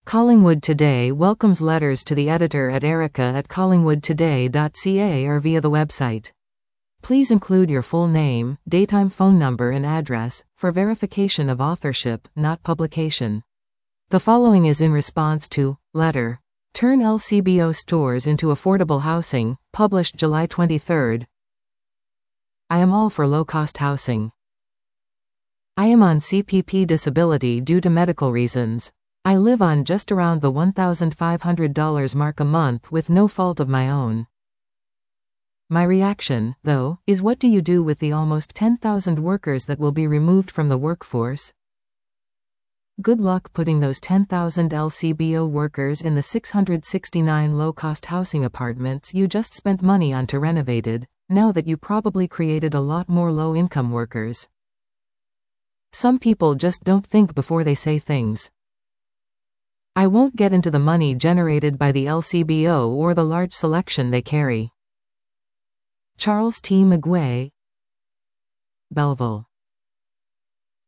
Collingwood Today welcomes letters to the editor at erica@collingwoodtoday.ca or via the website. Please include your full name, daytime phone number and address, for verification of authorship, not publication. The following is in response to letter. Turn LCBO stores into affordable housing, published July 23. I am all for low-cost housing. I am on CPP disability due to medical reasons. I live on just around the $1,500 mark a month with no fault of my own. My reaction, though, is what do you do with the almost 10,000 workers that will be removed from the workforce? Good luck putting those 10,000 LCBO workers in the 669 low-cost housing apartments you just spent money on to renovated, now that you probably created a lot more low-income workers. Some people just don't think before they say things. I won't get into the money generated by the LCBO or the large selection they carry. Charles T. McGuay, Belleville.